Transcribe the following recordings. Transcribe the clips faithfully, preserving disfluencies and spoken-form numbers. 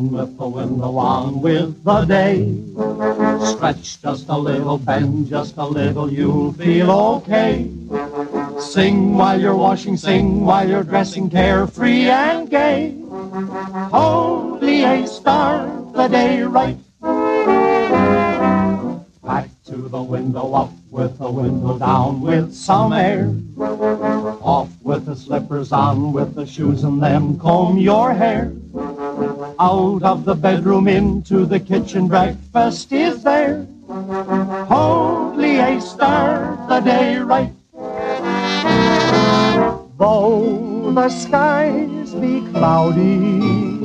down with the window on with the day. Stretch just a little, bend just a little, you'll feel okay. Sing while you're washing, sing while you're dressing, carefree and gay. Holy, start the day right. Back to the window, up with the window down with some air. Off with the slippers, on with the shoes, and then comb your hair. Out of the bedroom into the kitchen, breakfast is there. Holy, start the day right. Though the skies be cloudy,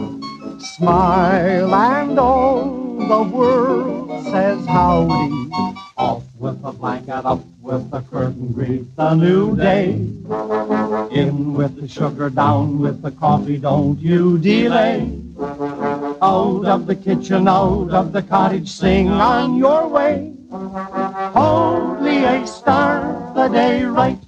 smile and all the world says howdy. Off with the blanket, up with the curtain, greet the new day. In with the sugar, down with the coffee, don't you delay. Out of the kitchen, out of the cottage, sing on your way. Holy, start the day right.